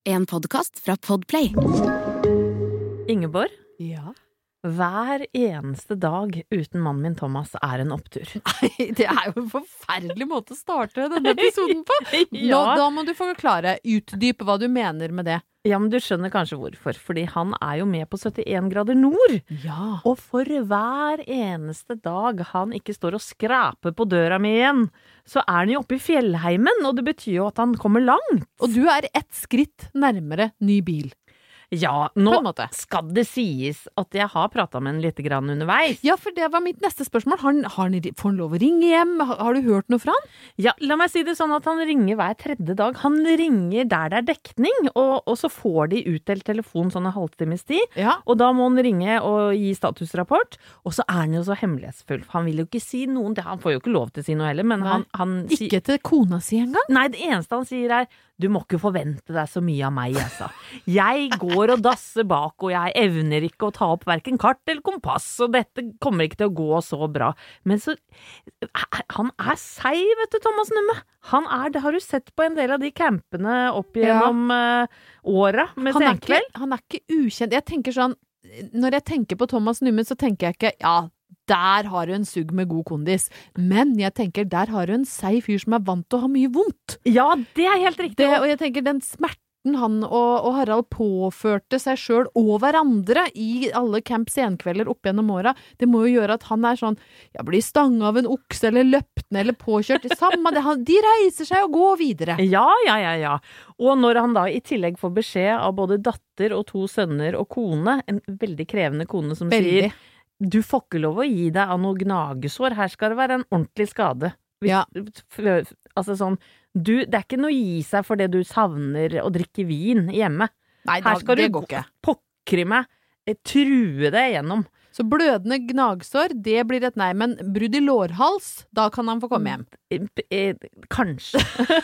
En podcast fra Podplay. Ingeborg, Ja. hver eneste dag uten mannen min Thomas en opptur. Nei, det jo en forferdelig måte å starte denne episoden på. Ja. Da må du forklare, utdype hva du mener med det. Ja, men du skjønner kanskje hvorfor, fordi han jo med på 71 grader nord. Ja. Og for hver eneste dag han ikke står og skraper på døra mi igjen, så han jo oppe i fjellheimen, og det betyr jo at han kommer langt. Og du ett skritt nærmere ny bil. Ja, På nå en måte. skal det sies at jeg har pratet med han litt grann underveis. Ja, for det var mitt neste spørsmål. Får han lov å ringe hjem? Har du hørt noe fra han? Ja, la meg si det sånn at han ringer hver tredje dag. Han ringer der det dekning, og så får de utdelt telefon sånn en halvtimes tid. Ja. Og da må han ringe og gi statusrapport, og så han jo så hemmelighetsfull. Han vil jo ikke si noen, han får jo ikke lov til å si noe heller, men Nei. han Ikke til kona si engang? Nei, det eneste han sier du må ikke forvente deg så mye av meg, altså. Jeg går og dasser bak, og jeg evner ikke å ta opp hverken kart eller kompass, og dette kommer ikke til å gå så bra. Men så, han seig, vet du, Thomas Numme. Det har du sett på en del av de campene opp gjennom åra med senkveld. Han ikke ukjent. Jeg tenker sånn, når jeg tenker på Thomas Numme, så tenker jeg ikke, ja, der har du en sugg med god kondis. Men jeg tenker, der har du en seig fyr som vant til å ha mye vondt. Ja, det helt riktig. Og jeg tenker, den smerten han og Harald påførte seg selv og hverandre i alle camp senkvelder opp gjennom åra, det må jo gjøre at han sånn, jeg blir stanget av en okse eller løpt ned eller påkjørt. Samme det, de reiser seg og går videre. Ja. Og når han da i tillegg får beskjed av både datter og 2 sønner og kone, en veldig krevende kone som sier, du får ikke lov å gi deg av noe gnagesår, her skal det være en ordentlig skade. Ja. Altså sånn, det ikke noe å gi seg for det du savner å drikke vin hjemme. Nei, her skal det du går ikke. pokre meg, true det igjennom. Så blødende gnagsår, det blir et nei, men brudd i lårhals, da kan han få komme hjem. Kanskje.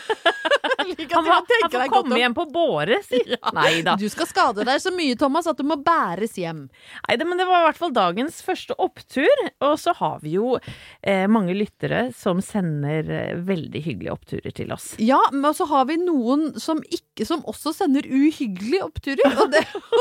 Han får komme hjem på båre, si. Ja. Neida. Du skal skade deg så mye, Thomas, at du må bæres hjem. Neida, men det var i hvert fall dagens første opptur, og så har vi jo mange lyttere som sender veldig hyggelige oppturer til oss. Ja, men så har vi noen som også sender uhyggelige oppturer, og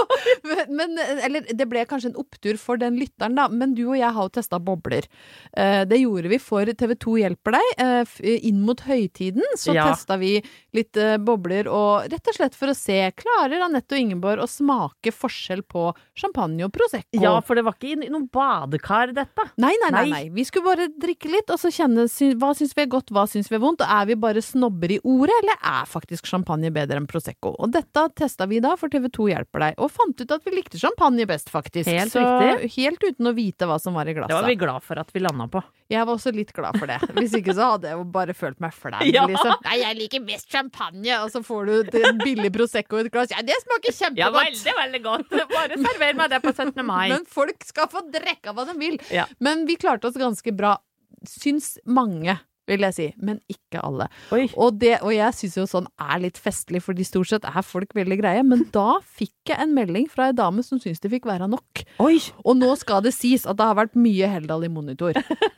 eller det ble kanskje en opptur for den lytteren da, men du og jeg har jo testet bobler. Det gjorde vi for TV 2 hjelper deg, inn mot høytiden, så testet vi litt bobler, og rett og slett for å se, klarer Anette og Ingeborg å smake forskjell på champagne og prosecco? Ja, for det var ikke i noen badekar dette. Nei. Vi skulle bare drikke litt, og så kjenne, hva synes vi godt, hva synes vi vondt, og vi bare snobber i ordet, eller faktisk champagne bedre enn prosecco? Og dette testet vi da for TV 2 hjelper deg, og fant ut at vi likte champagne best faktisk. Helt så riktig. Helt uten å vite hva som var i glasset. Det var vi glad for at vi landet på. Jeg var også litt glad for det. Hvis ikke så hadde jeg jo bare følt meg flau, liksom. Nei, jeg liker mest champagne, og så får du en billig prosecco i et glass. Ja, det smaker kjempegodt. Ja, veldig godt. Bare server meg det på 17. mai. Men folk skal få drekke hva de vil. Ja. Men vi klarte oss ganske bra. Syns mange, vil jeg si, men ikke alle. Oi. Og jeg synes jo sånn litt festlig, fordi stort sett folk veldig greie, men da fikk jeg en melding fra en dame som synes det fikk være nok. Oi. Og nå skal det sies at det har vært mye Heldal i monitor.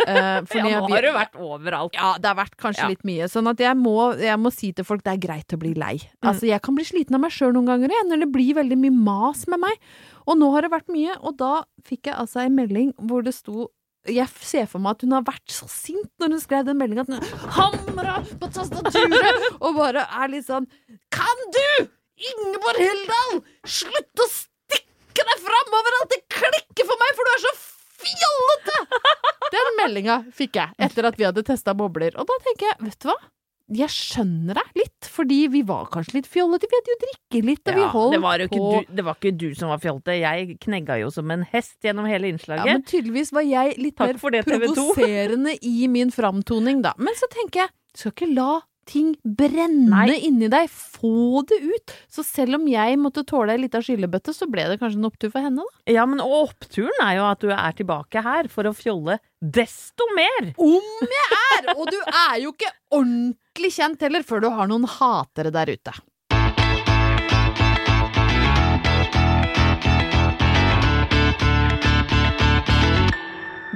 Nå har det vært overalt. Ja, det har vært kanskje litt mye, sånn at jeg må si til folk, det greit å bli lei. Altså, jeg kan bli sliten av meg selv noen ganger, når det blir veldig mye mas med meg. Og nå har det vært mye, og da fikk jeg altså en melding hvor det sto, jeg ser for meg at hun har vært så sint når hun skrev den meldingen, at hun hamret på tastaturet, og bare litt sånn, kan du, Ingeborg Heldal, slutt å stikke deg frem overalt, det klikker for meg, for du så fjollete! Den meldingen fikk jeg, etter at vi hadde testet bobler, og da tenker jeg, vet du hva? Jeg skjønner deg litt, fordi vi var kanskje litt fjollete, vi hadde jo drikket litt, og vi holdt på. Det var ikke du som var fjollete, jeg knegget jo som en hest gjennom hele innslaget. Ja, men tydeligvis var jeg litt mer provoserende i min framtoning da. Men så tenker jeg, du skal ikke la ting brenne inni deg, få det ut. Så selv om jeg måtte tåle litt av skyllebøtte, så ble det kanskje en opptur for henne da. Ja, men oppturen jo at du tilbake her for å fjolle desto mer. Om jeg og du jo ikke ordentlig kjent heller før du har noen hatere der ute.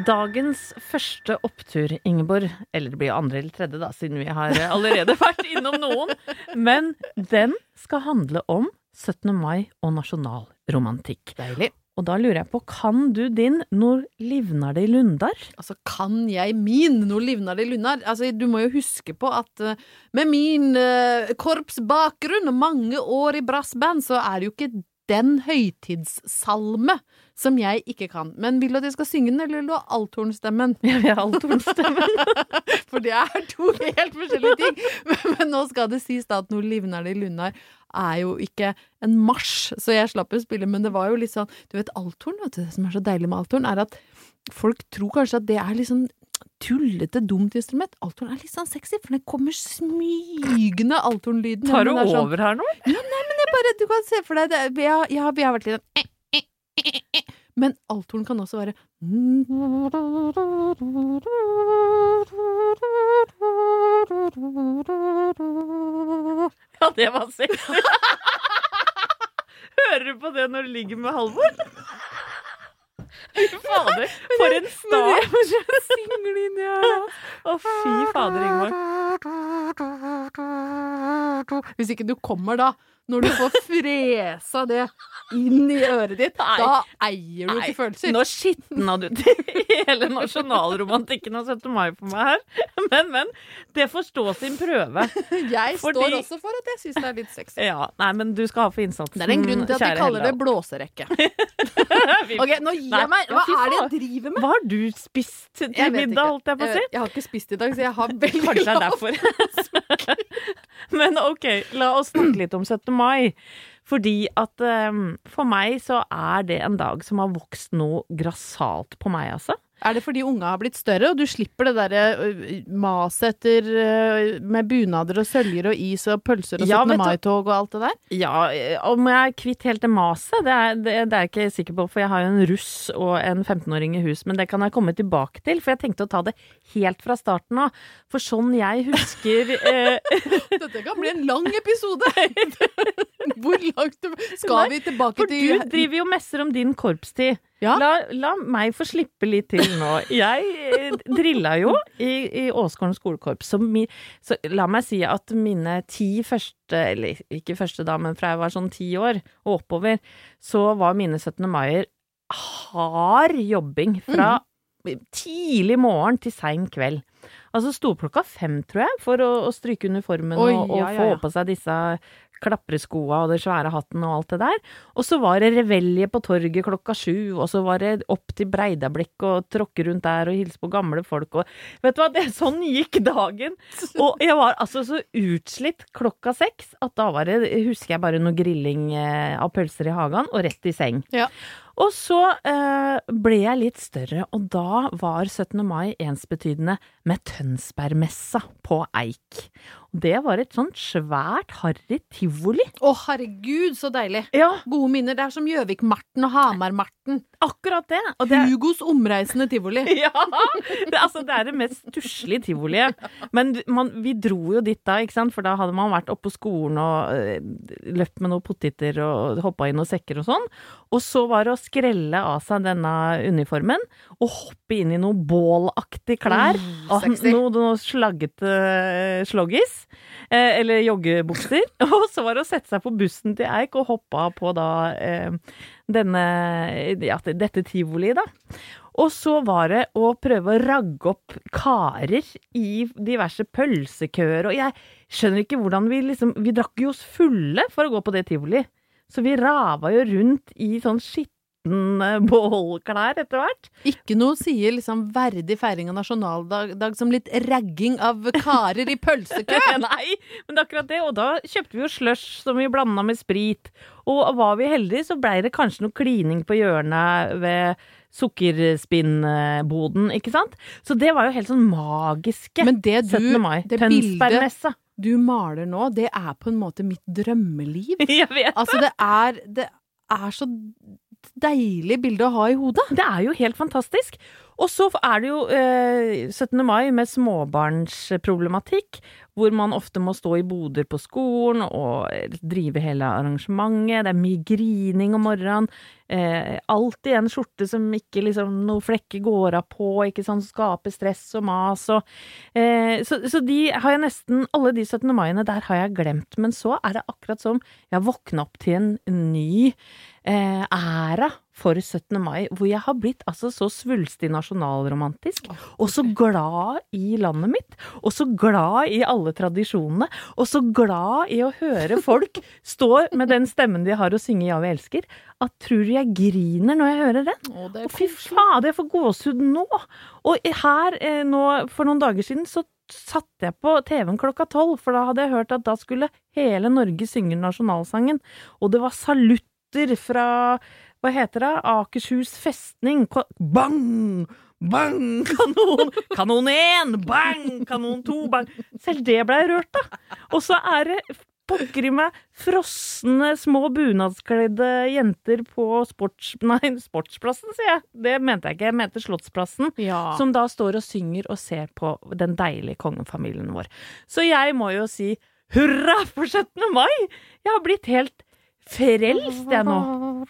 Dagens første opptur, Ingeborg, eller det blir jo andre eller tredje da, siden vi har allerede vært innom noen, men den skal handle om 17. mai og nasjonalromantikk. Deilig. Og da lurer jeg på, kan du din Når livnar det i Lundar? Altså, kan jeg min? Nå livner det i Lundar. Altså, du må jo huske på at med min korpsbakgrunn og mange år i brassband, så er det jo ikke den høytidssalme som jeg ikke kan. Men vil du at jeg skal synge den, eller vil du ha althornstemmen? Jeg vil ha althornstemmen. For det er to helt forskjellige ting. Men nå skal det sies da at Når livner det i Lundar er jo ikke en marsj, så jeg slapp å spille, men det var jo litt sånn, du vet, althorn, vet du, det som er så deilig med althorn, er at folk tror kanskje at det er litt sånn tullete, dumt instrument. Althorn er litt sånn sexy, for det kommer smygende althornlyden. Tar du sånn, over her nå? Ja, nei, men jeg bare, du kan se for deg, vi har vært litt sånn, men althorn kan også være Ja, det var sexy. Hører du på det når du ligger med Halvor? Fader, for en start. Singler inn, ja. Å, fy fader, Ingvar. Hvis ikke du kommer da, når du får fresa det inn i øret ditt, da eier du ikke følelser. Nå skitna du til hele nasjonalromantikken av 17. mai for meg her. Men, det får stå sin prøve. Jeg står også for at jeg synes det er litt sexy. Ja, nei, men du skal ha for innsatsen. Det er en grunn til at de kaller det blåserekke. Ok, nå gir jeg meg. Hva er det jeg driver med? Hva har du spist til middag, holdt jeg på å si? Jeg har ikke spist i dag, så jeg har veldig Kanskje det er derfor. Men ok, la oss snakke litt om 17. mai. Fordi at for meg så er det en dag som har vokst noe grassat på meg, altså. Er det fordi unga har blitt større, og du slipper det der maset etter med bunader og søljer og is og pølser og 17. mai-tog og alt det der? Ja, om jeg er kvitt helt det maset, det er jeg ikke sikker på, for jeg har jo en russ og en 15-åring i hus, men det kan jeg komme tilbake til, for jeg tenkte å ta det helt fra starten av, for sånn jeg husker Dette kan bli en lang episode! Hvor langt skal vi tilbake til? For du driver jo messer om din korpstid. Ja? La meg få slippe litt til nå. Jeg drilla jo i Åsgården skolekorps, så la meg si at mine 10 første, eller ikke første da, men fra jeg var sånn 10 år og oppover, så var mine 17. maier hard jobbing fra tidlig morgen til sen kveld. Altså sto klokka 5, tror jeg, for å stryke uniformen og få på seg disse klappreskoa og det svære hatten og alt det der. Og så var det revelje på torget klokka 7, og så var det opp til Breidablikk og tråkke rundt der og hilse på gamle folk. Og vet du hva, sånn gikk dagen. Og jeg var altså så utslitt klokka 6 at da var det, husker jeg bare noe grilling av pølser i hagen og rett i seng. Ja. Og så ble jeg litt større, og da var 17. mai ensbetydende med Tønsbergmessa på Eik. Og det var et sånt svært harry tivoli. Å, herregud, så deilig. Ja. Gode minner. Det er som Gjøvik-Marten og Hamar-Marten. Akkurat det. Og det Hugos omreisende tivoli. Ja, det er det mest stusslige tivoliet. Men vi dro jo dit da, ikke sant? For da hadde man vært oppe på skolen og løpt med noen poteter og hoppet i noen sekker og sånn. Og så var det å skrelle av seg denne uniformen og hoppe inn i noe bålaktig klær. Noe slaggete sloggis. Eller joggebukser. Og så var det å sette seg på bussen til Eik og hoppe av på da dette tivoli da. Og så var det å prøve å ragge opp karer i diverse pølsekøer, og jeg skjønner ikke hvordan vi drakk jo oss fulle for å gå på det tivoli. Så vi rava jo rundt i sånn bålklær etter hvert. Ikke noe sier verdig feiring av nasjonaldag som litt ragging av karer i pølsekø. Nei, men det er akkurat det. Og da kjøpte vi jo slush som vi blandet med sprit. Og var vi heldige, så ble det kanskje noe klining på hjørnet ved sukkerspinnboden, ikke sant? Så det var jo helt sånn magiske 17. mai. Det bildet du maler nå, det er på en måte mitt drømmeliv. Jeg vet det. Altså det er så deilig bilde å ha i hodet. Det er jo helt fantastisk. Og så er det jo 17. mai med småbarnsproblematikk, hvor man ofte må stå i boder på skolen og drive hele arrangementet. Det mye grining om morgenen. Alltid en skjorte som ikke liksom noe flekker går av på, ikke sånn, skaper stress og mas. Så de har jeg nesten, alle de 17. maiene, der har jeg glemt. Men så det akkurat som jeg våkner opp til en ny æra for 17. mai, hvor jeg har blitt altså så svulstig nasjonalromantisk, og så glad i landet mitt, og så glad i alle tradisjonene, og så glad i å høre folk stå med den stemmen de har og synge Ja, vi elsker, at tror du jeg griner når jeg hører den? Og fy fader, jeg får gåsehud nå! Og her, nå, for noen dager siden, så satte jeg på TV-en 12:00, for da hadde jeg hørt at da skulle hele Norge synge nasjonalsangen, og det var salutter fra hva heter det? Akershus festning. Bang! Bang! Kanon! Kanon 1! Bang! Kanon 2! Bang! Selv det ble jeg rørt da. Og så det pokker i meg frosne, små bunadskledde jenter på sportsplassen, sier jeg. Det mente jeg ikke, jeg mente Slottsplassen. Ja. Som da står og synger og ser på den deilige kongefamilien vår. Så jeg må jo si hurra for 17. mai! Jeg har blitt helt frelst jeg nå.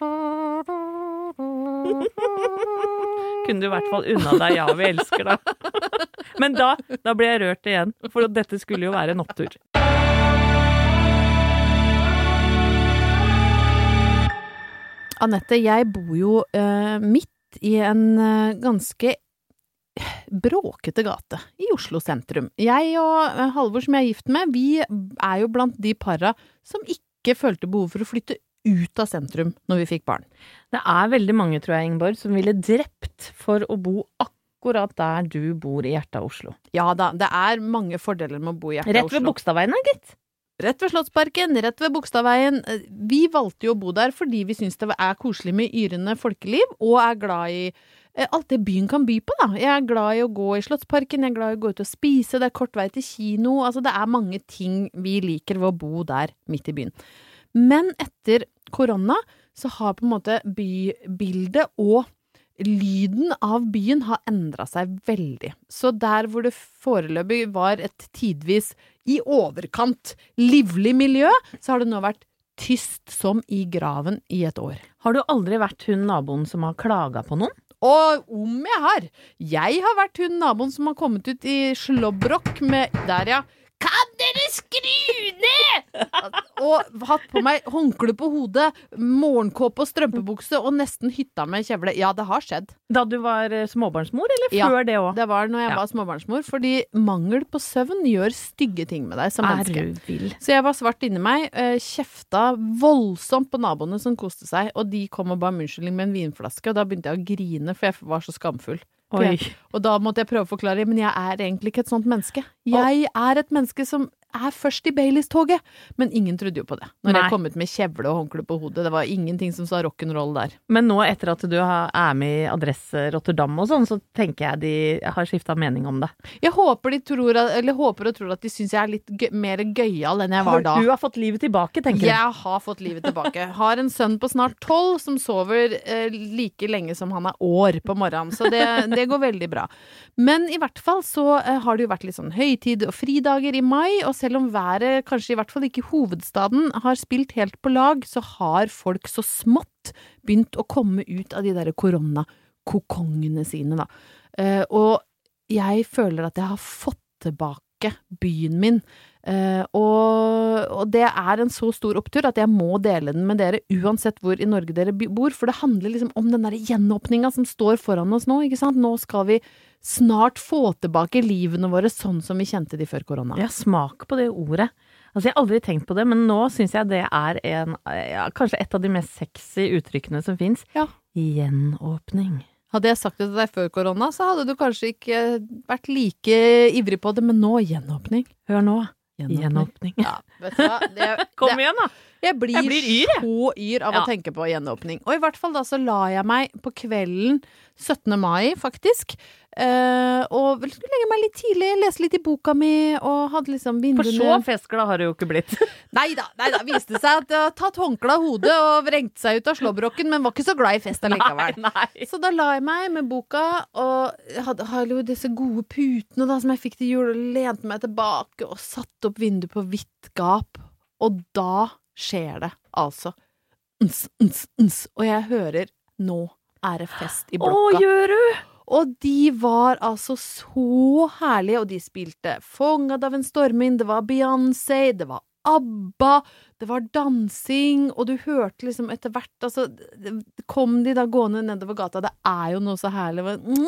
Kunne du i hvert fall unna deg Ja, vi elsker da. Men da ble jeg rørt igjen, for dette skulle jo være en opptur. Annette, jeg bor jo midt i en ganske bråkete gate i Oslo sentrum. Jeg og Halvor som jeg gift med, vi jo blant de para som ikke følte behov for å flytte ut av sentrum når vi fikk barn. Det veldig mange, tror jeg, Ingeborg, som ville drept for å bo akkurat der du bor i hjertet av Oslo. Ja da, det mange fordeler med å bo i hjertet av Oslo. Rett ved Bogstadveien, gitt? Rett ved Slottsparken, rett ved Bogstadveien. Vi valgte jo å bo der fordi vi synes det koselig med yrende folkeliv, og glad i alt det byen kan by på da. Jeg glad i å gå i Slottsparken, jeg glad i å gå ut og spise, det kort vei til kino, altså det mange ting vi liker ved å bo der midt i byen. Men etter korona så har på en måte bybildet og lyden av byen har endret seg veldig. Så der hvor det foreløpig var et tidvis i overkant livlig miljø, så har det nå vært tyst som i graven i et år. Har du aldri vært hun naboen som har klaget på noen? Og om jeg har! Jeg har vært hun naboen som har kommet ut i slåbrok med der, ja. Kan dere skru ned? Og hatt på meg håndkle på hodet, morgenkåpe og strømpebukse og nesten hytta med kjevle. Ja, det har skjedd. Da du var småbarnsmor, eller før det også? Ja, det var når jeg var småbarnsmor, fordi mangel på søvn gjør stygge ting med deg som menneske. Så jeg var svart inni meg, kjefta voldsomt på naboene som koste seg, og de kom og ba om unnskyldning med en vinflaske, og da begynte jeg å grine, for jeg var så skamfull. Og da måtte jeg prøve å forklare, men jeg egentlig ikke et sånt menneske. Jeg et menneske som først i Baileys-toget, men ingen trodde jo på det. Når jeg kom ut med kjevle og håndkle på hodet, det var ingenting som sa rock'n'roll der. Men nå, etter at du med i Adresse Rotterdam og sånn, så tenker jeg de har skiftet mening om det. Jeg håper og tror at de synes jeg litt mer gøyal enn jeg var da. Du har fått livet tilbake, tenker jeg. Jeg har fått livet tilbake. Har en sønn på snart 12 som sover like lenge som han år på morgenen, så det går veldig bra. Men i hvert fall så har det jo vært litt sånn høytid og fridager i mai, og selv om været, kanskje i hvert fall ikke hovedstaden, har spilt helt på lag, så har folk så smått begynt å komme ut av de der koronakokongene sine, da. Og jeg føler at jeg har fått tilbake byen min, og det en så stor opptur at jeg må dele den med dere uansett hvor i Norge dere bor, for det handler liksom om den der gjenåpningen som står foran oss nå, ikke sant? Nå skal vi snart få tilbake livene våre sånn som vi kjente de før korona. Jeg smaker på det ordet. Altså, jeg har aldri tenkt på det, men nå synes jeg det kanskje et av de mest sexy uttrykkene som finnes. Ja. Gjenåpning. Hadde jeg sagt det til deg før korona, så hadde du kanskje ikke vært like ivrig på det, men nå gjenåpning. Hør nå. Gjenåpning. Ja, vet du hva? Kom igjen da! Jeg blir yr, så yr av å tenke på gjenåpning. Og i hvert fall da så la jeg meg på kvelden 17. mai, faktisk. Og skulle legge meg litt tidlig, lese litt i boka mi, og hadde liksom vinduene... For så festglad har det jo ikke blitt. Neida, viste seg at jeg hadde tatt håndkla av hodet og vrengt seg ut av slåbroken, men var ikke så glad i fest allikevel. Nei. Så da la jeg meg med boka, og hadde jo disse gode putene da, som jeg fikk til jul, og lente meg tilbake, og satt opp vinduet på vidt gap. Og da skjer det, altså. Og jeg hører, nå er det fest i blokka. Gjør du? Og de var altså så herlige, og de spilte Fångad av en stormvind, det var Beyoncé, det var ABBA, det var dansing, og du hørte liksom etter hvert, altså, kom de da gående nedover gata, det er jo noe så herlig,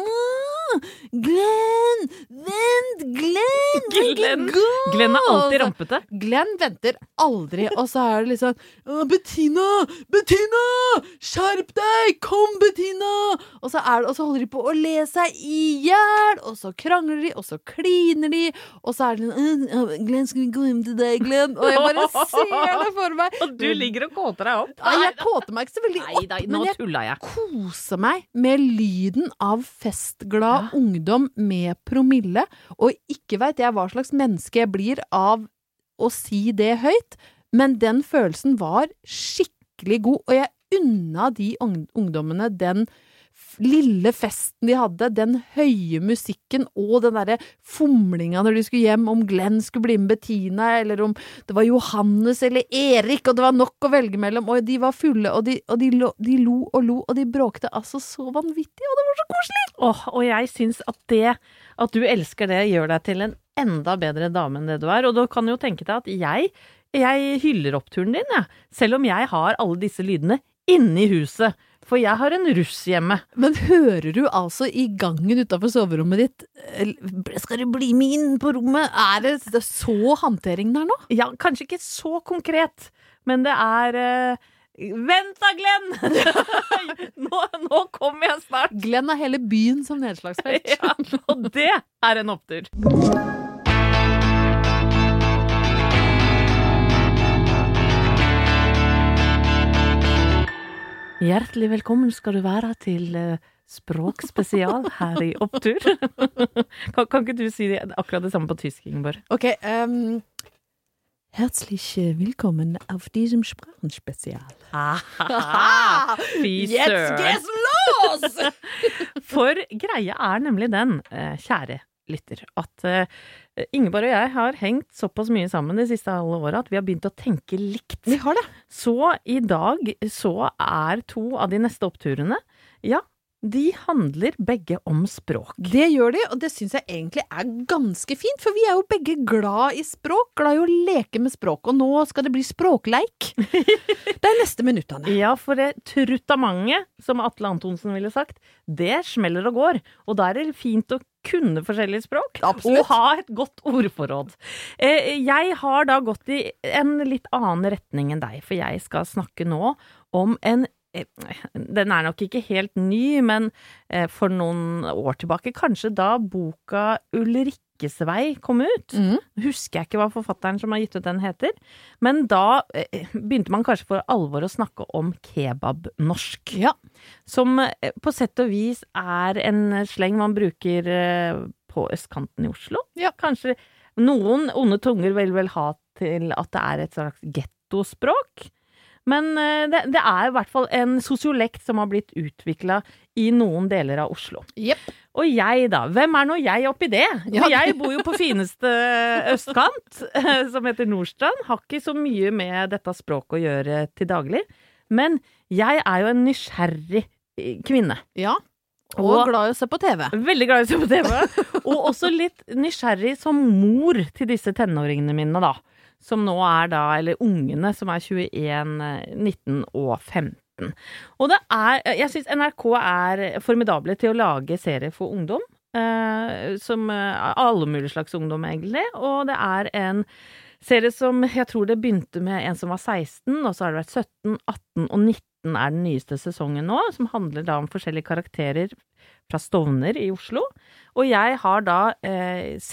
Glenn, vent, Glenn Glenn er alltid rampete. Glenn venter aldri, og så er det liksom Bettina, skjerp deg, kom Bettina, og så holder de på å le seg i hjel, og så krangler de, og så kliner de, og så er det Glenn, skal vi gå hjem til deg, Glenn? Og jeg bare ser det for meg. Og du ligger og kåter deg opp. Nei, jeg kåter meg ikke så veldig opp, nå men tuller jeg koser meg med lyden av festglad ungdom med promille, og ikke vet jeg hva slags menneske jeg blir av å si det høyt, men den følelsen var skikkelig god, og jeg unna de ungdommene den lille festen de hadde, den høye musikken og den der fomlinga når de skulle hjem, om Glenn skulle bli med Bettina, eller om det var Johannes eller Erik, og det var nok å velge mellom, og de var fulle, og de lo, og de bråkte altså så vanvittig, og det var så koselig! Og jeg synes at du elsker det, gjør deg til en enda bedre dame enn det du er, og da kan du jo tenke deg at jeg hyller oppturen din, ja. Selv om jeg har alle disse lydene inne i huset, for jeg har en russ hjemme. Men hører du altså i gangen utenfor soverommet ditt, skal du bli med inn på rommet? Er det så håndtering der nå? Ja, kanskje ikke så konkret, men det er... Vent da, Glenn! nå kommer jeg snart. Glenn har hele byen som nedslagsfelt. Ja, og det er en opptur. Hjertelig velkommen skal du være til språkspesial her i Opptur. Kan ikke du si akkurat det samme på tysk, Ingeborg? Ok, herzlich willkommen auf diesem Sprachenspezial. Fy Jetzt søren. geht's los! For greia er nemlig den, kjære lytter, at Ingeborg og jeg har hengt såpass mye sammen de siste alle årene at vi har begynt å tenke likt. Vi har det. Så i dag så er 2 av de neste oppturene, ja, de handler begge om språk. Det gjør de, og det synes jeg egentlig er ganske fint, for vi er jo begge glad i språk, glad i å leke med språk, og nå skal det bli språkleik. Det er neste minuttene. Ja, for det truttamanget, som Atle Antonsen ville sagt, det smeller og går, og da er det fint å kunne forskjellige språk, Absolutt. og ha et godt ordforråd. Jeg har da gått i en litt annen retning enn deg, for jeg skal snakke nå om den er nok ikke helt ny, men for noen år tilbake, kanskje da boka Ulrikkesvei kom ut. Husker jeg ikke hva forfatteren som har gitt ut den heter, men da begynte man kanskje for alvor å snakke om kebab-norsk. Ja. Som på sett og vis er en sleng man bruker på østkanten i Oslo. Ja. Kanskje noen onde tunger vil ha til at det er et slags gettospråk. Men det er i hvert fall en sosiolekt som har blitt utviklet i noen deler av Oslo. Yep. Og jeg da, hvem er nå jeg oppi det? Ja. Jeg bor jo på fineste østkant, som heter Nordstrand, har ikke så mye med dette språket å gjøre til daglig. Men jeg er jo en nysgjerrig kvinne. Ja, og glad i å se på TV. Veldig glad i å se på TV. Og også litt nysgjerrig som mor til disse tenåringene mine da. Som nå er da, eller ungene som er 21, 19 og 15. Og jeg synes NRK er formidable til å lage serier for ungdom, som alle mulige slags ungdom egentlig, og det er en serie som, jeg tror det begynte med en som var 16, og så har det vært 17, 18 og 19 er den nyeste sesongen nå, som handler da om forskjellige karakterer fra Stovner i Oslo, og jeg har da sett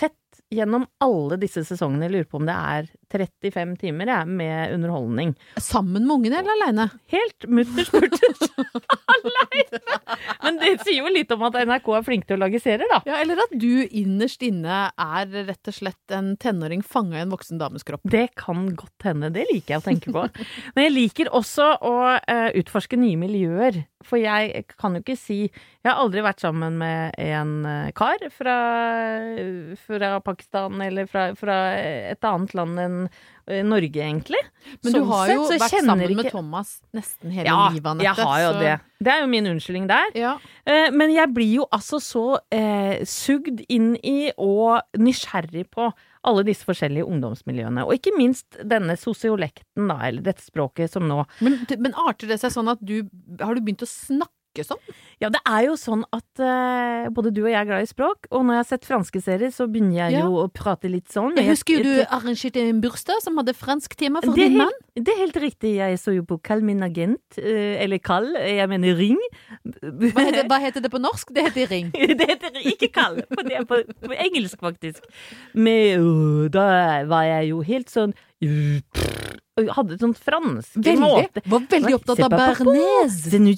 gjennom alle disse sesongene, jeg lurer på om det 35 timer med underholdning. Sammen med ungene eller alene? Helt mutters mutters alene. Men det sier jo litt om at NRK flink til å lage serier, da. Ja, eller at du innerst inne rett og slett en tenåring fanget i en voksen dames kropp. Det kan godt hende, det liker jeg å tenke på. Men jeg liker også å utforske nye miljøer. For jeg kan jo ikke si, jeg har aldri vært sammen med en kar fra Pakistan eller fra et annet land enn Norge, egentlig. Men sånn du har jo sett, vært sammen med Thomas nesten hele livet, Anette. Ja, jeg har jo det. Det jo min unnskyldning der. Ja. Men jeg blir jo altså så sugd inn i og nysgjerrig på alle disse forskjellige ungdomsmiljøene. Og ikke minst denne sosiolekten, da, eller dette språket som nå. Men arter det seg sånn at har du begynt å snakke sånn? Ja, det jo sånn at både du og jeg glad i språk, og når jeg har sett franske serier, så begynner jeg jo å prate litt sånn. Jeg husker jo du arrangerte en bursdag som hadde fransk tema for din mann. Det helt riktig. Jeg så jo på Kall min agent, eller Kall, jeg mener Ring. Hva heter det på norsk? Det heter Ring. Det heter ikke Kall, for det på engelsk faktisk. Men da var jeg jo helt sånn hadde et sånt fransk måte. Var veldig opptatt av Bernays.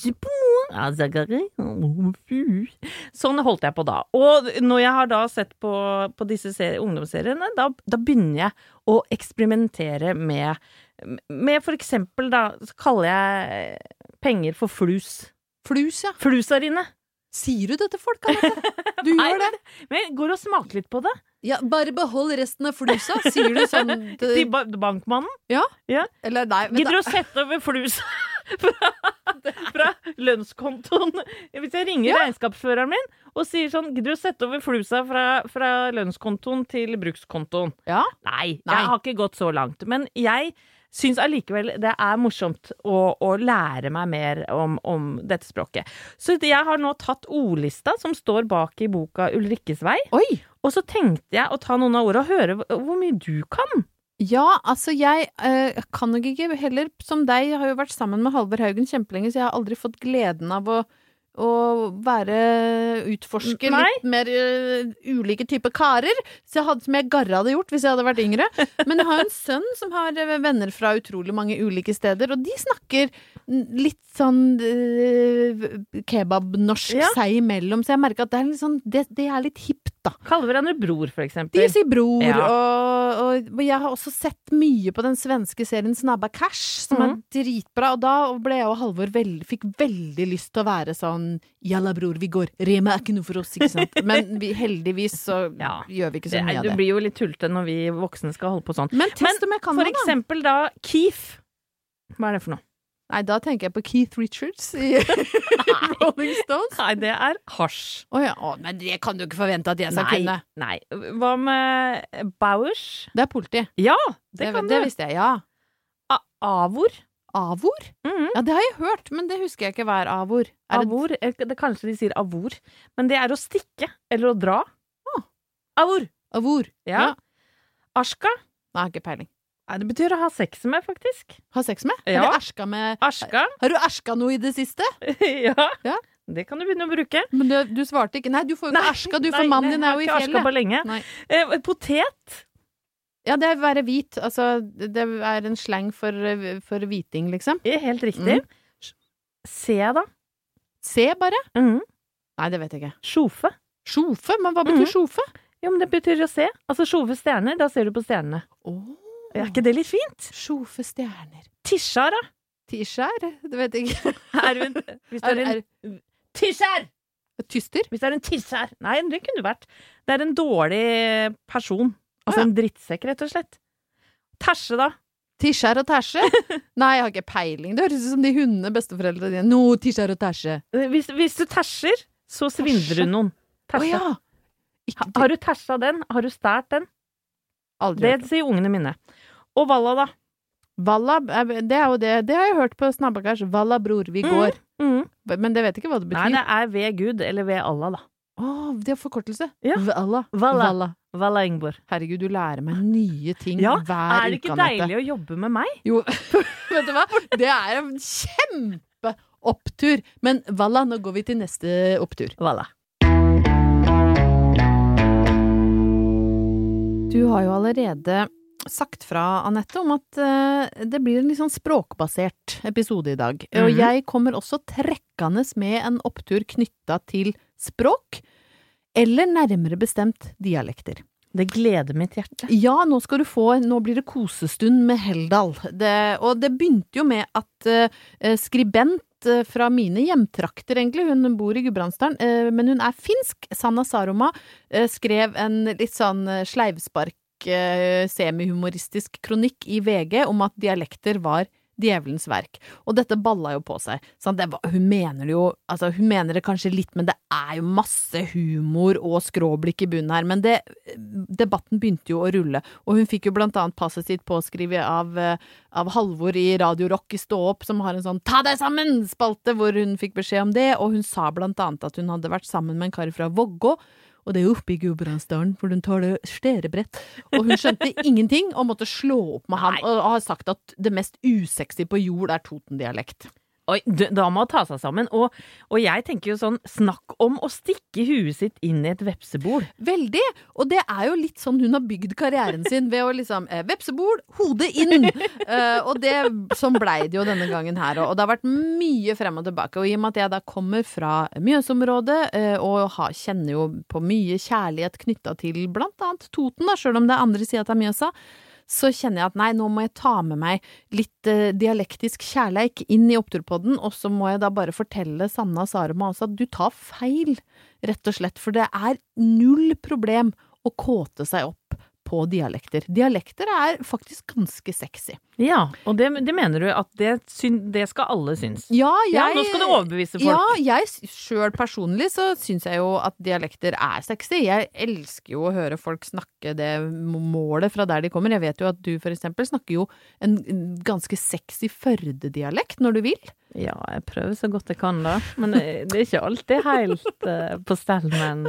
Sånn holdt jeg på da. Og når jeg har da sett på disse ungdomsseriene, da begynner jeg å eksperimentere med for eksempel da, så kaller jeg penger for flus. Flus, ja. Flusarine. Sier du det til folk, Anette? Du gjør det. Men jeg går og smaker litt på det. Ja, bare behold resten av flusa, sier du sånn til bankmannen? Ja. Eller nei, gidder du å sette over flusa fra lønnskontoen? Hvis jeg ringer regnskapsføreren min og sier sånn, gidder du å sette over flusa fra lønnskontoen til brukskontoen? Ja. Nei, jeg har ikke gått så langt. Men jeg syns allikevel det morsomt å lære meg mer om dette språket. Så jeg har nå tatt ordlista som står bak i boka Ulrikkes vei. Oi! Og så tenkte jeg å ta noen av ordene og høre hvor mye du kan. Ja, altså jeg kan nok ikke heller, som deg, jeg har jo vært sammen med Halvor Haugen kjempelenge, så jeg har aldri fått gleden av å utforske litt mer ulike typer karer, som jeg garra hadde gjort hvis jeg hadde vært yngre. Men jeg har en sønn som har venner fra utrolig mange ulike steder, og de snakker litt sånn kebab-norsk seg imellom, så jeg merker at det litt sånn, det litt hipt da. Kaller hverandre bror, for eksempel. De sier bror, og jeg har også sett mye på den svenske serien Snabba Cash, som dritbra, og da ble jeg og Halvor fikk veldig lyst til å være sånn, jalla bror, vi går, Rema ikke noe for oss, ikke sant? Men heldigvis så gjør vi ikke så mye av det. Du blir jo litt tulte når vi voksne skal holde på sånn. Men test om jeg kan for eksempel da, Keith. Hva det for noe? Nei, da tenker jeg på Keith Richards i Rolling Stones. Nei, det hasj. Men det kan du ikke forvente at jeg skal kunne. Nei. Hva med Bauers? Det politi. Ja, det kan du. Det visste jeg, ja. Avor? Avor? Ja, det har jeg hørt, men det husker jeg ikke hva avor. Avor? Kanskje de sier avor. Men det å stikke, eller å dra. Avor. Avor. Ja. Aska? Nei, ikke peiling. Nei, det betyr å ha sex med, faktisk. Ha sex med? Ja. Eller erska med? Erska? Har du erska noe i det siste? Ja. Det kan du begynne å bruke. Men du svarte ikke. Nei, du får jo ikke erska, for mannen din jo i fjellet. Nei, jeg har ikke erska på lenge. Potet? Ja, det være hvit. Altså, det en slang for hviting, liksom. Det helt riktig. Se, da. Se, bare? Nei, det vet jeg ikke. Sjofe. Sjofe? Men hva betyr sjofe? Jo, men det betyr å se. Altså, sjove stjerner, da ser du på stjernene. Ikke det litt fint? Sjofe stjerner. Tisjar, da? Tisjar? Det vet jeg ikke. Hvis det en tisjar! Tyster? Hvis det en tisjar. Nei, det kunne vært. Det en dårlig person. Altså en drittsekk, rett og slett. Tæsje, da? Tisjar og tæsje? Nei, jeg har ikke peiling. Det høres ut som de hundene besteforeldre dine. Nå, tisjar og tæsje. Hvis du tæsjer, så svindler du noen. Tæsje. Har du tæsja den? Har du stært den? Aldri. Det sier ungene mine. Og Valla, da? Valla, det jo det. Det har jeg hørt på Snabbakars. Valla, bror, vi går. Men det vet jeg ikke hva det betyr. Nei, det ved Gud, eller ved Allah, da. Det forkortelse. Ja. Valla. Valla Ingeborg. Herregud, du lærer meg nye ting hver uke. Det ikke deilig å jobbe med meg? Jo, vet du hva? Det en kjempeopptur. Men Valla, nå går vi til neste opptur. Valla. Du har jo allerede sagt fra, Annette, om at det blir en litt sånn språkbasert episode i dag. Og jeg kommer også trekkende med en opptur knyttet til språk, eller nærmere bestemt dialekter. Det gleder mitt hjerte. Ja, nå blir det kosestund med Heldal. Og det begynte jo med at skribent fra mine hjemtrakter egentlig, hun bor i Gudbrandsdalen, men hun finsk, Sanna Saroma, skrev en litt sånn sleivspark, semihumoristisk kronikk i VG om at dialekter var djevelens verk. Og dette balla jo på seg. Sant? Hun mener det kanskje litt, men det jo masse humor og skråblikk i bunnen her. Men debatten begynte jo å rulle. Og hun fikk jo blant annet passet sitt påskrevet av Halvor i Radio Rock i Stå Opp, som har en sånn «Ta deg sammen!» spalte, hvor hun fikk beskjed om det. Og hun sa blant annet at hun hadde vært sammen med en kar fra Vågå, og det jo oppe i Gudbrandsdalen, hvor hun tar det sterebrett. Og hun skjønte ingenting, og måtte slå opp med han, og har sagt at det mest usexy på jord Toten-dialekt. Oi, da må hun ta seg sammen. Og jeg tenker jo sånn, snakk om å stikke huet sitt inn i et vepsebol. Veldig, og det jo litt sånn hun har bygd karrieren sin, ved å liksom, vepsebol, hodet inn. Og sånn ble det jo denne gangen her, og det har vært mye frem og tilbake. Og i og med at jeg da kommer fra Mjøsområdet, og kjenner jo på mye kjærlighet knyttet til blant annet Toten, da, selv om det andre siden av Mjøsa, så kjenner jeg at nei, nå må jeg ta med meg litt dialektisk kjærleik inn i oppturpodden, og så må jeg da bare fortelle Sanna Saroma også at du tar feil, rett og slett, for det null problem å kåte seg opp på dialekter. Dialekter faktisk ganske sexy. Ja, og det mener du at det skal alle synes. Ja, nå skal du overbevise folk. Ja, jeg selv personlig så synes jeg jo at dialekter sexy. Jeg elsker jo å høre folk snakke det målet fra der de kommer. Jeg vet jo at du for eksempel snakker jo en ganske sexy Førde-dialekt når du vil. Ja, jeg prøver så godt jeg kan da, men det ikke alltid helt på stell, men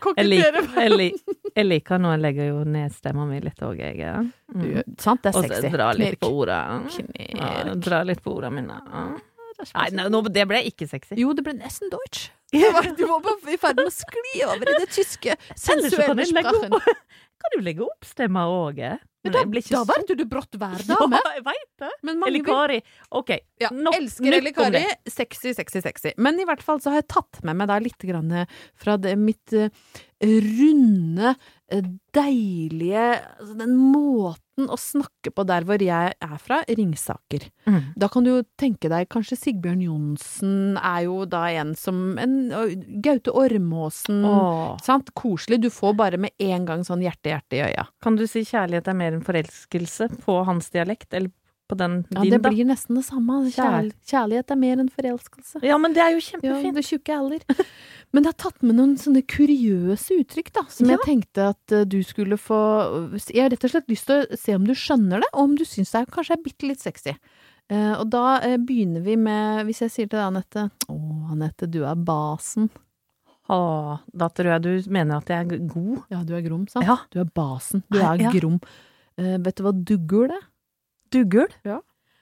jeg liker når jeg legger jo ned stemmen min litt også, jeg. Sant, det sexy. Og så dra litt på ordet. Ja, dra litt på ordet mine. Nei, det ble ikke sexy. Jo, det ble nesten deutsch. Du var i ferd med å skli over i det tyske sensuelle sprachen. Kan du legge opp stemmer også? Men da vet du brått hver dame. Ja, jeg vet det. Eller Kari. Ok, ja, elsker Eller Kari. Sexy. Men i hvert fall så har jeg tatt med meg da litt grann fra mitt runde, deilige, altså den måten å snakke på der hvor jeg fra, Ringsaker. Da kan du jo tenke deg, kanskje Sigbjørn Johnsen jo da Gaute Ormåsen, sant? Koselig, du får bare med en gang sånn hjerte i øya. Kan du si kjærlighet mer en forelskelse på hans dialekt, eller på den din da? Ja, det blir nesten det samme. Kjærlighet mer enn forelskelse. Ja, men det jo kjempefint. Ja, det tjukke heller. Men det har tatt med noen sånne kuriøse uttrykk da, som jeg tenkte at du skulle få. Jeg har rett og slett lyst til å se om du skjønner det, og om du synes det kanskje bitte litt sexy. Og da begynner vi med, hvis jeg sier til deg, Annette, Annette, du basen. Da tror jeg du mener at jeg god. Ja, du grom, sant? Ja. Du basen, du grom. Vet du hva duggul Duggul? Ja.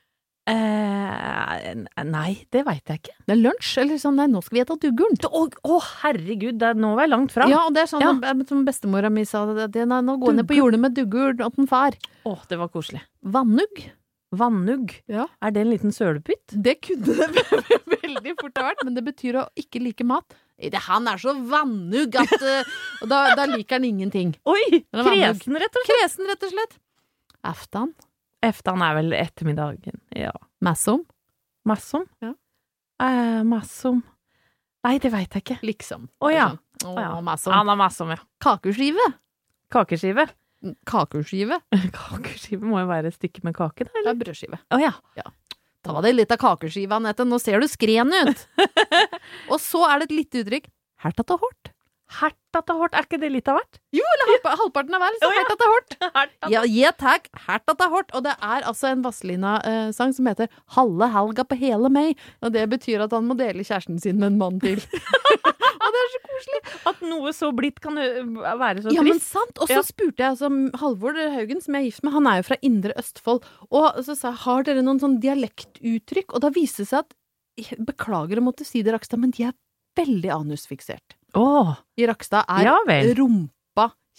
Nei, det vet jeg ikke. Det lunsj, eller sånn, nei, nå skal vi ete duggulen. Herregud, nå var jeg langt fra. Ja, og det sånn, som bestemora mi sa, nå går jeg ned på jorden med duggul og den far. Det var koselig. Vannugg. Vannugg? Ja. Det en liten sølpytt? Det kunne det veldig fort ha vært, men det betyr å ikke like mat. Han så vannugg at og da liker han ingenting. Oi, kresen rett og slett. Kresen rett og slett. Eftan. Eftan vel ettermiddagen, ja. Massom? Massom? Ja. Massom. Nei, det vet jeg ikke. Liksom. Ja. Massom. Han massom, ja. Kakeskive? Kakeskive? Kakeskive? Kakeskive må jo være et stykke med kake, da, eller? Brødskive. Ja. Ta det litt av kakeskiva, Annette. Nå ser du skren ut. Og så det et litt uttrykk. Hertat og hårt. Hertat og hårt, ikke det litt av hvert? Jo, eller halvparten av hver, så hertat og hårt. Ja, takk, hertat og hårt. Og det altså en Vazelina-sang som heter Halve helga på hele meg. Og det betyr at han må dele kjæresten sin med en mann til. Og det så koselig. At noe så blitt kan være så trist. Ja, men sant. Og så spurte jeg altså, Halvor Haugen, som jeg gift med, han jo fra Indre Østfold. Og så sa jeg, har dere noen sånn dialektuttrykk? Og da viste det seg at, beklager å måtte si det, Rakstad, men de veldig anusfiksert. I Rakstad rumpa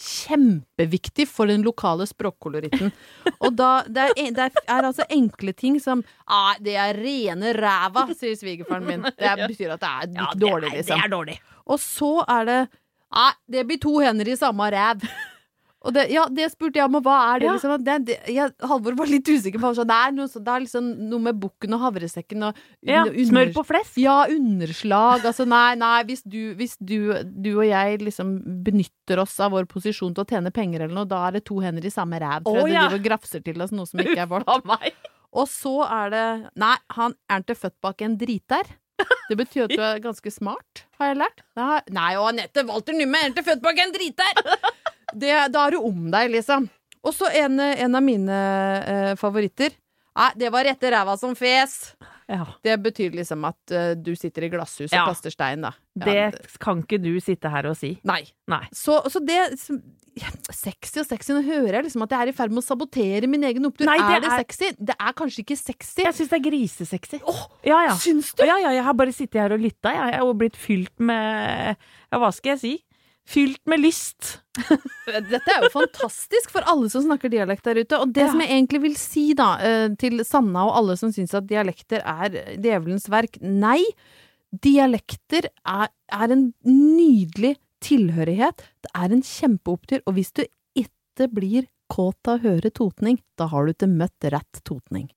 kjempeviktig for den lokale språkkoloritten. Og da, det er altså enkle ting som, det er rene ræva, sier svigerfaren min. Det betyr at det er litt dårlig, liksom. Det er dårlig. Og så er det, det blir 2 hender i samme ræv. Og det spurte jeg om, og hva er det liksom? Halvor var litt usikker på, så det er liksom noe med bukken og havresekken og smør på flesk? Ja, underslag. Altså nei, hvis du og jeg liksom benytter oss av vår posisjon til å tjene penger eller noe, da er det 2 hender i samme ræv. For det driver og grafser til oss noe som ikke er vårt. Og så er det, han er ikke født bak en driter. Det betyr at du er ganske smart, har jeg lært. Nei, og Anette Walter Numme er ikke født bak en driter! Da er du om deg, liksom. Og så en av mine favoritter. Det var rette ræva som fes. Ja. Det betyr liksom at du sitter i glasshus og kaster stein, da. Det kan ikke du sitte her og si. Nei. Så det sexy, nå hører jeg liksom at jeg er i ferd med å sabotere min egen opptur. Nei, det sexy? Det er kanskje ikke sexy. Jeg synes det er grisesexy. Syns du? Ja, jeg har bare sittet her og lyttet. Jeg har blitt fylt med, hva skal jeg si? Fylt med lyst. Dette er jo fantastisk for alle som snakker dialekt der ute. Og det som jeg egentlig vil si da, til Sanna og alle som synes at dialekter er djevelens verk, nei, dialekter er en nydelig tilhørighet. Det er en kjempeopptur, og hvis du ikke blir kåt av å høre totning, da har du ikke møtt rett totning.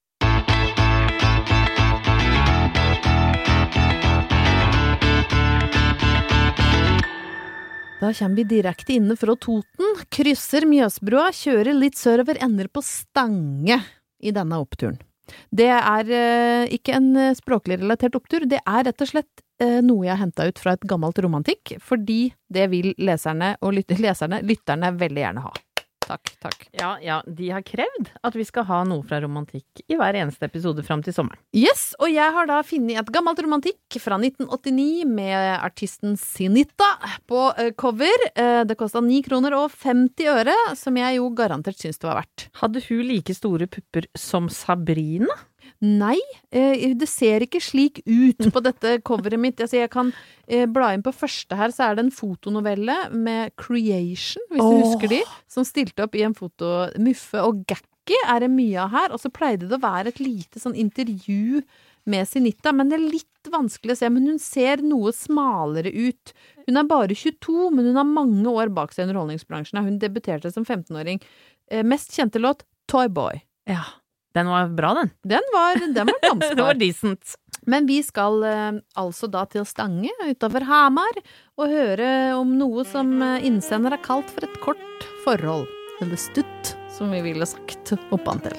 Da kommer vi direkte inne fra Toten, krysser Mjøsbrua, kjører litt sørover, ender på Stange i denne oppturen. Det er ikke en språklig relatert opptur, det er rett og slett noe jeg har hentet ut fra et gammelt romantikk, fordi det vil lytterne veldig gjerne ha. Takk. Ja, de har krevd at vi skal ha noe fra romantikk i hver eneste episode frem til sommeren. Yes, og jeg har da funnet et gammelt romantikk fra 1989 med artisten Sinita på cover. Det kostet 9 kroner og 50 øre, som jeg jo garantert synes det var verdt. Hadde hun like store pupper som Sabrina? Nei, det ser ikke slik ut på dette coveret mitt. Altså, jeg kan bla inn på første her, så er det en fotonovelle med Creation, hvis du husker de, som stilte opp i en foto. Muffe og Gakki er det mye av her, og så pleide det å være et lite sånn intervju med Sinita, men det er litt vanskelig å se, men hun ser noe smalere ut. Hun er bare 22, men hun har mange år bak seg i underholdningsbransjen. Hun debuterte som 15-åring. Mest kjente låt, Toy Boy. Ja. Den var bra, den. Den var dansbar. Det var decent. Men vi skal altså da til Stange utenfor Hamar og høre om noe som innsender har kalt for et kort forhold. Eller stutt, som vi ville sagt oppantil.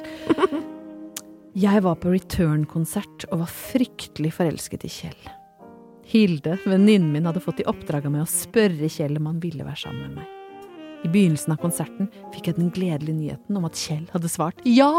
Jeg var på Return-konsert og var fryktelig forelsket i Kjell. Hilde, venninnen min, hadde fått i oppdrag med å spørre Kjell om han ville være sammen med meg. I begynnelsen av konserten fikk jeg den gledelige nyheten om at Kjell hadde svart ja.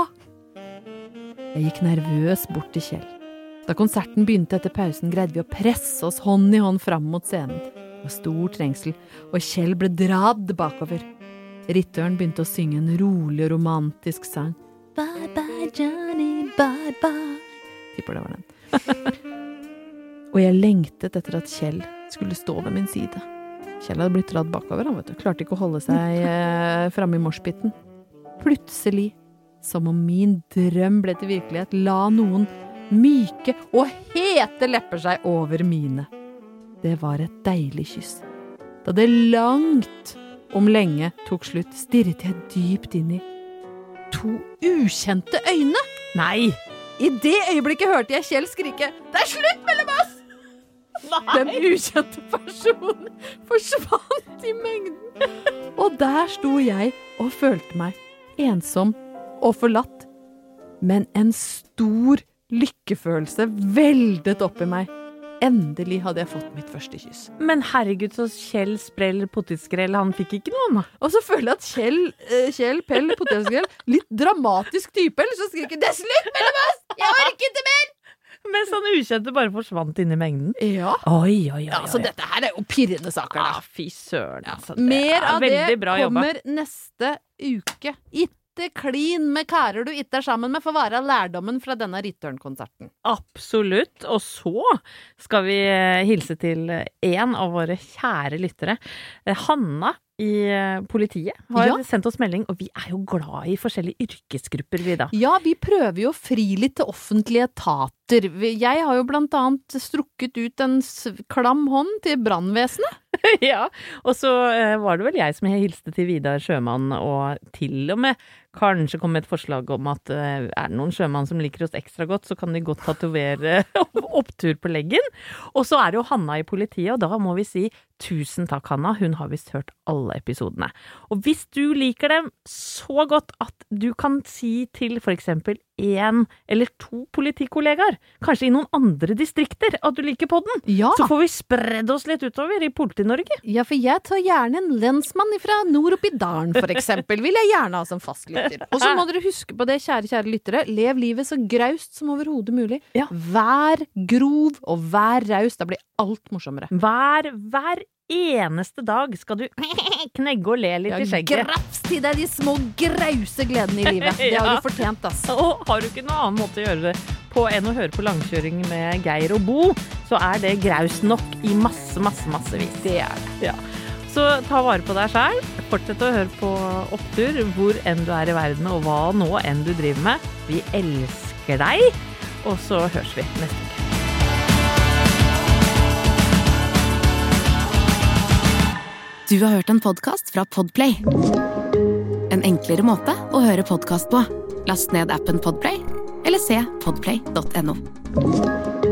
Jeg gikk nervøs bort til Kjell. Da konserten begynte etter pausen, greide vi å presse oss hånd i hånd fram mot scenen. Det var stor trengsel, og Kjell ble dradd bakover. Rytteren begynte å synge en rolig og romantisk sang. Bye bye Johnny, bye bye. Tipper det var den. Og jeg lengtet etter at Kjell skulle stå ved min side. Kjell hadde blitt dradd bakover, han vet du. Klarte ikke å holde seg fremme i morsbiten. Plutselig, som om min drøm ble til virkelighet, la noen myke og hete lepper seg over mine. Det var et deilig kyss. Da det langt om lenge tok slutt, stirret jeg dypt inn i 2 ukjente øyne. Nei! I det øyeblikket hørte jeg Kjell skrike, det er slutt mellom oss! Nei. Den ukjente personen forsvant i mengden. Og der sto jeg og følte meg ensom og forlatt, men en stor lykkefølelse veldet opp i meg. Endelig hadde jeg fått mitt første kyss. Men herregud, så Kjell Sprell Potetskrell, han fikk ikke noe, da. Og så føler jeg at Kjell Pell Potetskrell, litt dramatisk type, eller så skriker det er slutt mellom oss! Jeg orker ikke mer! Mens han ukjente bare forsvant inn i mengden. Ja. Oi. Ja, så dette her er jo pirrende saker, da. Ja, fy søren. Altså, mer av det kommer jobba. Neste uke. Ikke klin med karer du ikke er sammen med, for å være lærdommen fra denne Return-konserten. Absolutt. Og så skal vi hilse til en av våre kjære lyttere. Hanna i politiet har Ja. sendt oss melding, og vi jo glad i forskjellige yrkesgrupper, vi da. Ja, vi prøver jo å fri litt til offentlige etater. Jeg har jo blant annet strukket ut en klam hånd til brannvesenet. Ja, og så var det vel jeg som hilste til Vidar Sjømann, og til og med kanskje kom med et forslag om at det noen sjømann som liker oss ekstra godt, så kan de godt tatovere opptur på leggen. Og så det jo Hanna i politiet, og da må vi si tusen takk, Hanna. Hun har visst hørt alle episodene. Og hvis du liker dem så godt at du kan si til for eksempel 1 eller 2 politikollegaer, kanskje i noen andre distrikter, at du liker podden, Ja. så får vi spredd oss litt utover i Politi-Norge. Ja, for jeg tar gjerne en lensmann fra nord opp i dalen, for eksempel. Vil jeg gjerne ha som fastlytter. Og så må dere huske på det, kjære lyttere. Lev livet så graust som overhodet mulig. Ja. Vær grov og vær raus. Da blir alt morsommere. Hver eneste dag skal du knegge og le litt i skjegget. Grafs til deg de små grause gledene i livet. Det har Ja. du fortjent, ass. Og har du ikke noen annen måte å gjøre det på enn å høre på langkjøring med Geir og Bo, så det graus nok i massevis. Det det. Ja. Så ta vare på deg selv. Fortsett å høre på Opptur, hvor enn du i verden, og hva nå enn du driver med. Vi elsker deg, og så høres vi neste uke. Du har hørt en podcast fra Podplay. En enklere måte å høre podcast på. Last ned appen Podplay, eller se podplay.no.